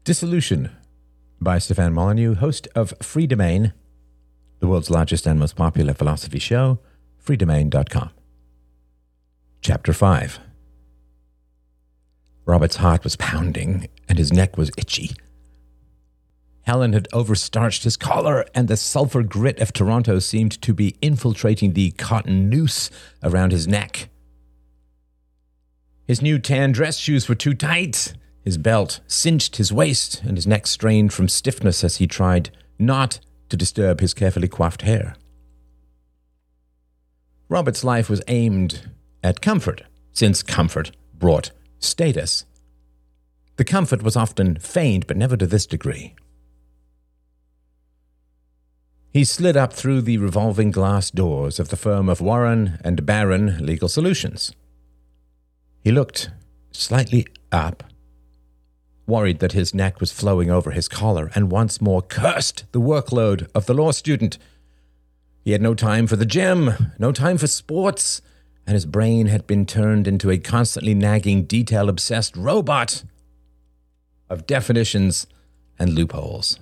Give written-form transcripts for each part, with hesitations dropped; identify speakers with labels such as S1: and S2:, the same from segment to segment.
S1: Dissolution by Stefan Molyneux, host of Free Domain, the world's largest and most popular philosophy show, freedomain.com. Chapter 5. Robert's heart was pounding and his neck was itchy. Helen had overstarched his collar, and the sulfur grit of Toronto seemed to be infiltrating the cotton noose around his neck. His new tan dress shoes were too tight. His belt cinched his waist, and his neck strained from stiffness as he tried not to disturb his carefully coiffed hair. Robert's life was aimed at comfort, since comfort brought status. The comfort was often feigned, but never to this degree. He slid up through the revolving glass doors of the firm of Warren and Barron Legal Solutions. He looked slightly up, worried that his neck was flowing over his collar, and once more cursed the workload of the law student. He had no time for the gym, no time for sports, and his brain had been turned into a constantly nagging, detail-obsessed robot of definitions and loopholes.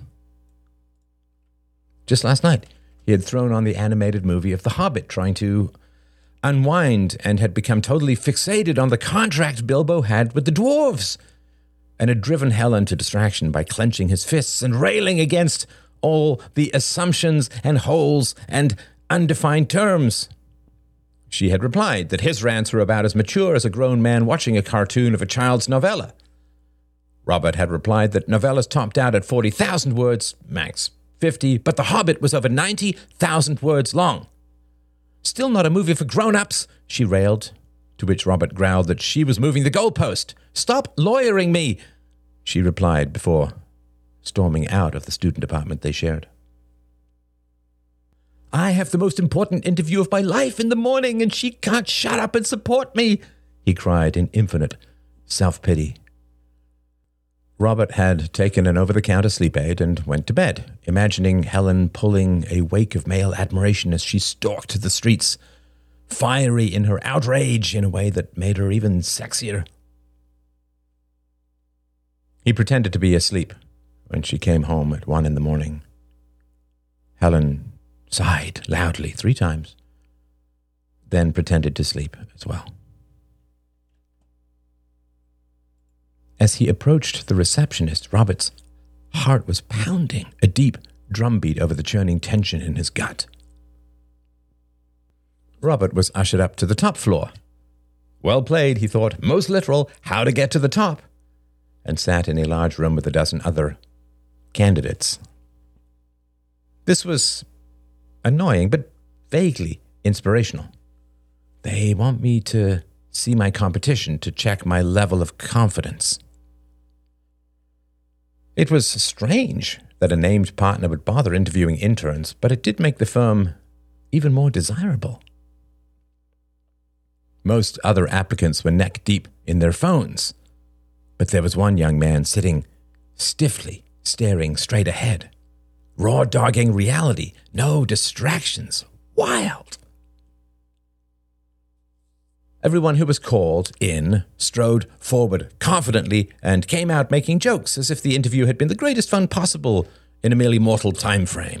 S1: Just last night, he had thrown on the animated movie of The Hobbit, trying to unwind, and had become totally fixated on the contract Bilbo had with the dwarves, and had driven Helen to distraction by clenching his fists and railing against all the assumptions and holes and undefined terms. She had replied that his rants were about as mature as a grown man watching a cartoon of a child's novella. Robert had replied that novellas topped out at 40,000 words, max 50, but The Hobbit was over 90,000 words long. Still not a movie for grown-ups, she railed, to which Robert growled that she was moving the goalpost. Stop lawyering me, she replied before storming out of the student apartment they shared. I have the most important interview of my life in the morning, and she can't shut up and support me, he cried in infinite self-pity. Robert had taken an over-the-counter sleep aid and went to bed, imagining Helen pulling a wake of male admiration as she stalked the streets, fiery in her outrage in a way that made her even sexier. He pretended to be asleep when she came home at 1 a.m. Helen sighed loudly 3 times, then pretended to sleep as well. As he approached the receptionist, Robert's heart was pounding, a deep drumbeat over the churning tension in his gut. Robert was ushered up to the top floor. Well played, he thought, most literal, how to get to the top, and sat in a large room with a dozen other candidates. This was annoying, but vaguely inspirational. They want me to see my competition to check my level of confidence. It was strange that a named partner would bother interviewing interns, but it did make the firm even more desirable. Most other applicants were neck-deep in their phones, but there was one young man sitting stiffly, staring straight ahead, raw-dogging reality, no distractions, wild. Everyone who was called in strode forward confidently and came out making jokes as if the interview had been the greatest fun possible in a merely mortal time frame.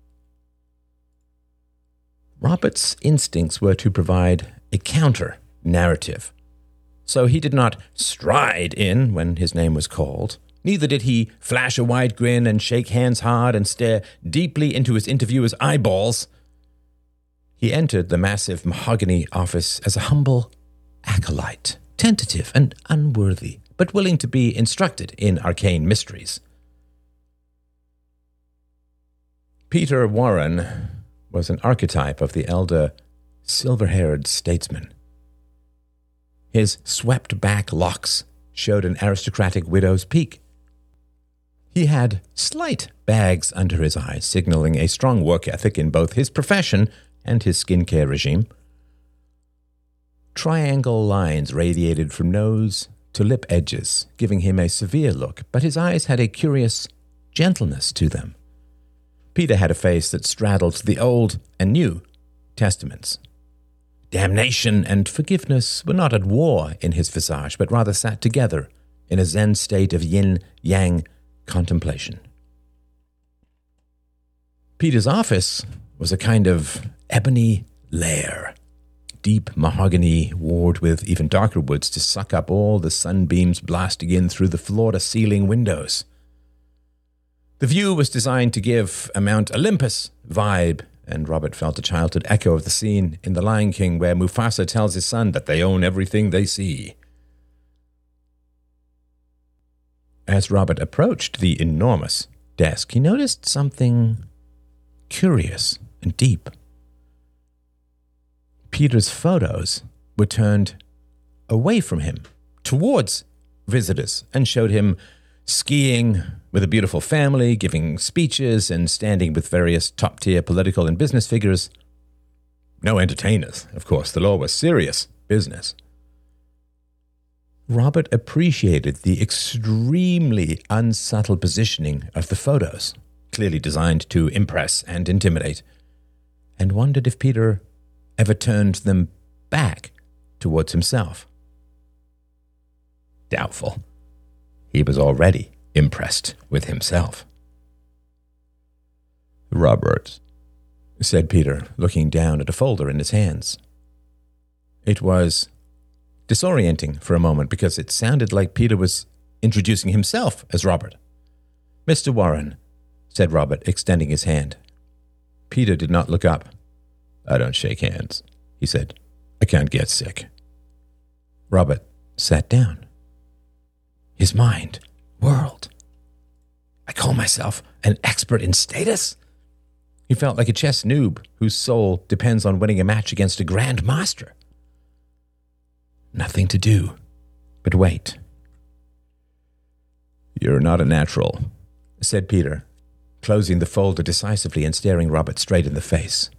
S1: Robert's instincts were to provide a counter-narrative, so he did not stride in when his name was called. Neither did he flash a wide grin and shake hands hard and stare deeply into his interviewer's eyeballs. He entered the massive mahogany office as a humble acolyte, tentative and unworthy, but willing to be instructed in arcane mysteries. Peter Warren was an archetype of the elder, silver-haired statesman. His swept-back locks showed an aristocratic widow's peak. He had slight bags under his eyes, signaling a strong work ethic in both his profession and his skincare regime. Triangle lines radiated from nose to lip edges, giving him a severe look, but his eyes had a curious gentleness to them. Peter had a face that straddled the Old and New Testaments. Damnation and forgiveness were not at war in his visage, but rather sat together in a Zen state of yin-yang contemplation. Peter's office was a kind of ebony lair, deep mahogany walled with even darker woods to suck up all the sunbeams blasting in through the floor-to-ceiling windows. The view was designed to give a Mount Olympus vibe, and Robert felt a childhood echo of the scene in The Lion King where Mufasa tells his son that they own everything they see. As Robert approached the enormous desk, he noticed something curious and deep. Peter's photos were turned away from him, towards visitors, and showed him skiing with a beautiful family, giving speeches, and standing with various top-tier political and business figures. No entertainers, of course. The law was serious business. Robert appreciated the extremely unsubtle positioning of the photos, clearly designed to impress and intimidate, and wondered if Peter ever turned them back towards himself. Doubtful. He was already impressed with himself. "Robert," said Peter, looking down at a folder in his hands. It was disorienting for a moment because it sounded like Peter was introducing himself as Robert. "Mr. Warren," said Robert, extending his hand. Peter did not look up. "I don't shake hands," he said. "I can't get sick." Robert sat down. His mind whirled. "I call myself an expert in status?" He felt like a chess noob whose soul depends on winning a match against a grand master. Nothing to do but wait. "You're not a natural," said Peter, closing the folder decisively and staring Robert straight in the face.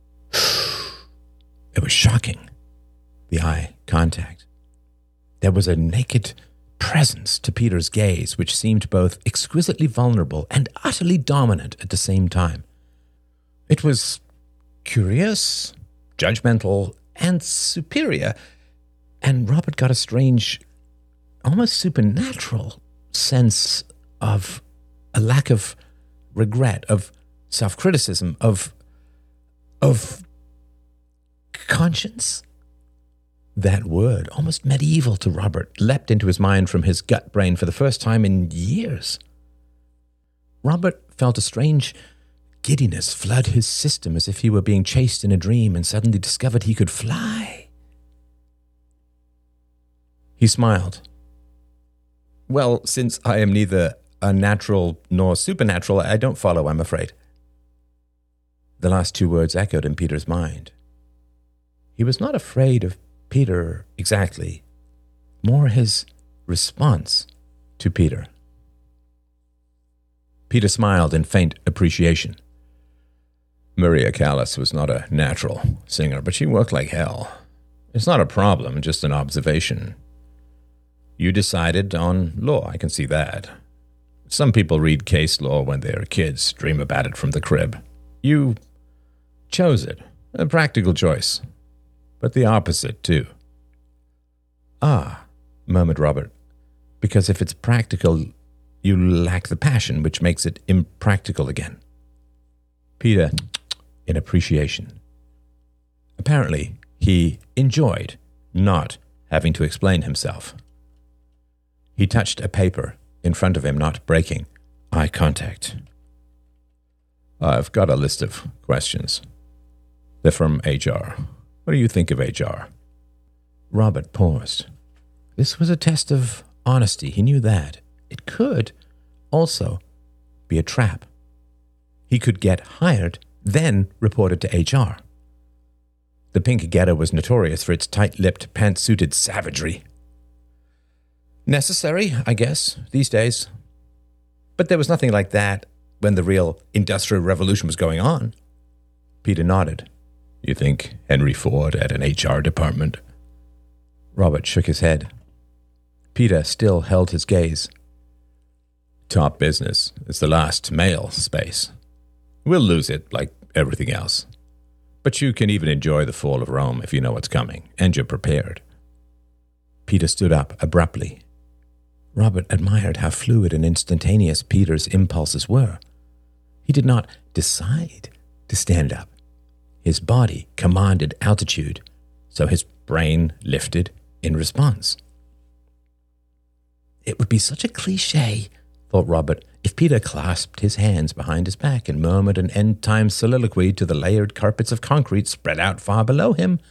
S1: It was shocking, the eye contact. There was a naked presence to Peter's gaze which seemed both exquisitely vulnerable and utterly dominant at the same time. It was curious, judgmental, and superior, and Robert got a strange, almost supernatural sense of a lack of regret, of self-criticism, of conscience. That word, almost medieval to Robert, leapt into his mind from his gut brain for the first time in years. Robert felt a strange giddiness flood his system as if he were being chased in a dream and suddenly discovered he could fly. He smiled. "Well, since I am neither a natural nor supernatural, I don't follow, I'm afraid." The last two words echoed in Peter's mind. He was not afraid of Peter exactly, more his response to Peter. Peter smiled in faint appreciation. "Maria Callas was not a natural singer, but she worked like hell. It's not a problem, just an observation. You decided on law, I can see that. Some people read case law when they're kids, dream about it from the crib. You chose it, a practical choice, but the opposite, too." "Ah," murmured Robert, "because if it's practical, you lack the passion, which makes it impractical again." Peter, in appreciation. Apparently, he enjoyed not having to explain himself. He touched a paper in front of him, not breaking eye contact. "I've got a list of questions. They're from HR. What do you think of HR?" Robert paused. This was a test of honesty. He knew that. It could also be a trap. He could get hired, then reported to HR. The Pink Ghetto was notorious for its tight-lipped, pantsuited savagery. Necessary, I guess, these days. But there was nothing like that when the real Industrial Revolution was going on. Peter nodded. "You think Henry Ford had an HR department?" Robert shook his head. Peter still held his gaze. "Top business is the last male space. We'll lose it like everything else. But you can even enjoy the fall of Rome if you know what's coming, and you're prepared." Peter stood up abruptly. Robert admired how fluid and instantaneous Peter's impulses were. He did not decide to stand up. His body commanded altitude, so his brain lifted in response. It would be such a cliché, thought Robert, if Peter clasped his hands behind his back and murmured an end-time soliloquy to the layered carpets of concrete spread out far below him.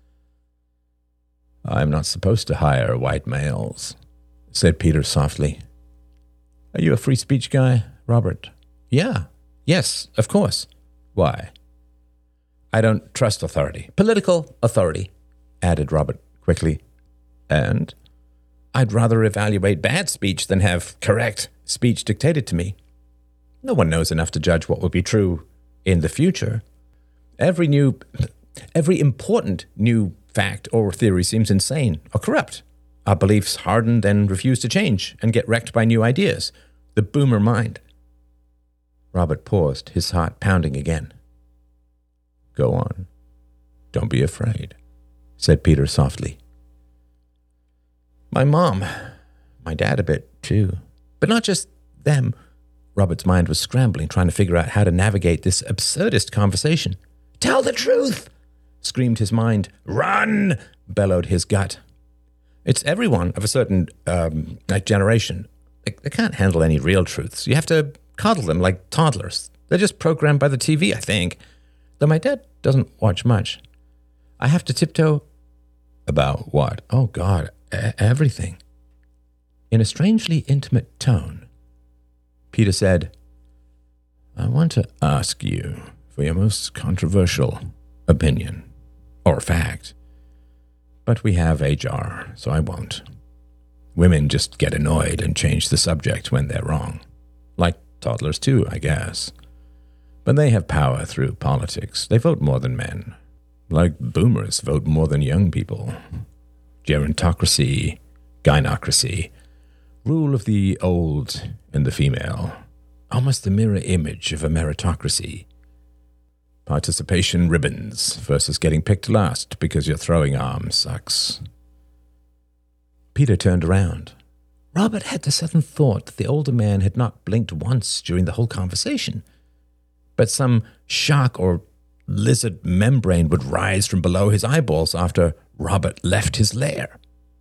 S1: "I'm not supposed to hire white males," said Peter softly. "Are you a free speech guy, Robert?" Yes, of course." "Why?" "I don't trust authority. Political authority," added Robert quickly. "And?" "I'd rather evaluate bad speech than have correct speech dictated to me. No one knows enough to judge what will be true in the future. Every important new fact or theory seems insane or corrupt. Our beliefs harden, then refuse to change and get wrecked by new ideas. The boomer mind." Robert paused, his heart pounding again. "Go on. Don't be afraid," said Peter softly. "My mom, my dad a bit too, but not just them." Robert's mind was scrambling, trying to figure out how to navigate this absurdist conversation. "Tell the truth!" screamed his mind. "Run!" bellowed his gut. "It's everyone of a certain generation. They can't handle any real truths. You have to coddle them like toddlers. They're just programmed by the TV, I think. Though my dad doesn't watch much. I have to tiptoe." "About what?" "Oh, God, everything." In a strangely intimate tone, Peter said, "I want to ask you for your most controversial opinion or fact. But we have HR, so I won't. Women just get annoyed and change the subject when they're wrong. Like toddlers too, I guess. But they have power through politics. They vote more than men. Like boomers vote more than young people. Gerontocracy, gynocracy, rule of the old and the female. Almost the mirror image of a meritocracy. Participation ribbons versus getting picked last because your throwing arm sucks." Peter turned around. Robert had the sudden thought that the older man had not blinked once during the whole conversation. But some shark or lizard membrane would rise from below his eyeballs after Robert left his lair.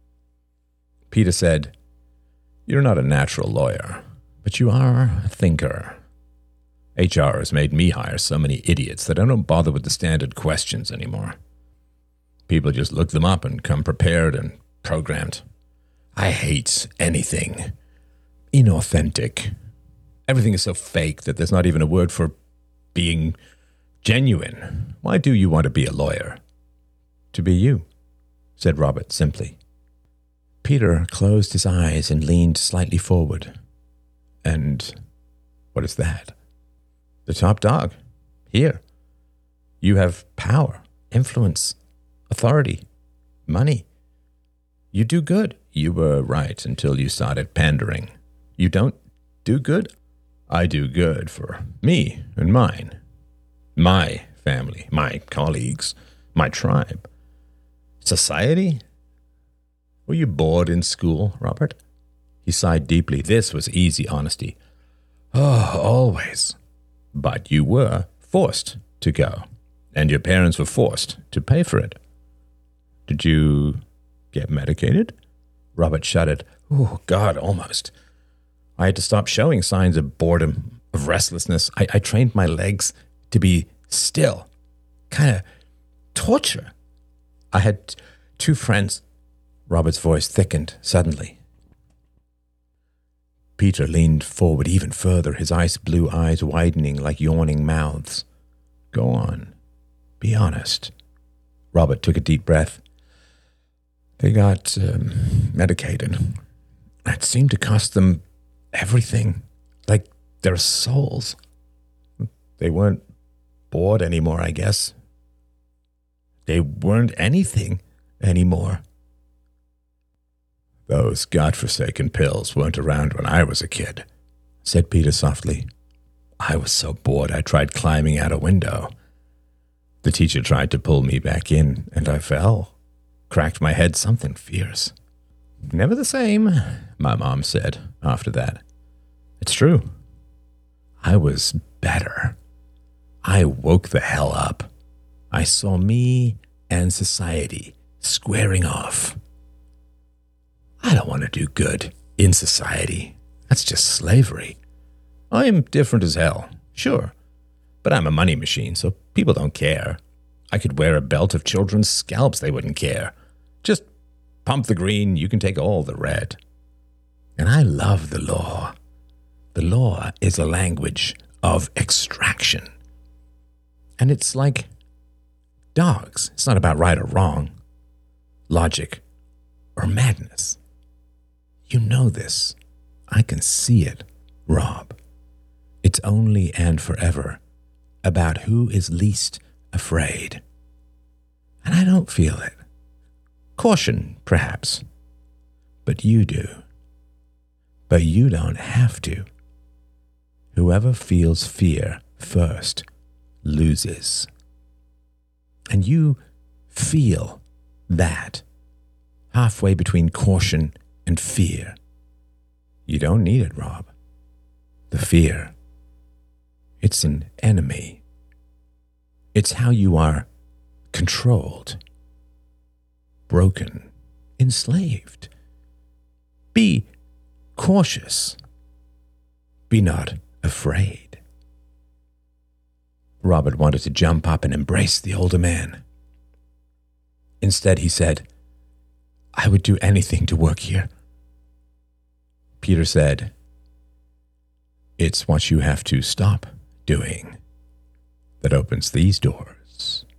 S1: Peter said, "You're not a natural lawyer, but you are a thinker. HR has made me hire so many idiots that I don't bother with the standard questions anymore. People just look them up and come prepared and programmed. I hate anything inauthentic. Everything is so fake that there's not even a word for being genuine. Why do you want to be a lawyer?" "To be you," said Robert simply. Peter closed his eyes and leaned slightly forward. "And what is that?" "The top dog. Here. You have power, influence, authority, money. You do good. You were right until you started pandering. You don't do good? I do good for me and mine. My family, my colleagues, my tribe. Society? Were you bored in school, Robert?" He sighed deeply. This was easy honesty. "Oh, always. But you were forced to go, and your parents were forced to pay for it. Did you get medicated?" Robert shuddered. "Oh, God, almost. I had to stop showing signs of boredom, of restlessness. I trained my legs to be still. Kind of torture. I had 2 friends." Robert's voice thickened suddenly. Peter leaned forward even further, his ice blue eyes widening like yawning mouths. "Go on. Be honest." Robert took a deep breath. "They got medicated. It seemed to cost them everything, like their souls. They weren't bored anymore, I guess. They weren't anything anymore. Those godforsaken pills weren't around when I was a kid," said Peter softly. "I was so bored I tried climbing out a window. The teacher tried to pull me back in, and I fell. Cracked my head, something fierce. Never the same, my mom said after that. It's true. I was better. I woke the hell up. I saw me and society squaring off. I don't want to do good in society. That's just slavery. I am different as hell, sure. But I'm a money machine, so people don't care. I could wear a belt of children's scalps, they wouldn't care. Just pump the green, you can take all the red. And I love the law. The law is a language of extraction. And it's like dogs. It's not about right or wrong, logic, or madness. You know this. I can see it, Rob. It's only and forever about who is least afraid. And I don't feel it. Caution, perhaps. But you do. But you don't have to. Whoever feels fear first loses. And you feel that halfway between caution and fear. You don't need it, Rob. The fear. It's an enemy. It's how you are controlled, broken, enslaved. Be cautious. Be not afraid. Robert wanted to jump up and embrace the older man. Instead, he said, I would do anything to work here. Peter said, it's what you have to stop doing that opens these doors.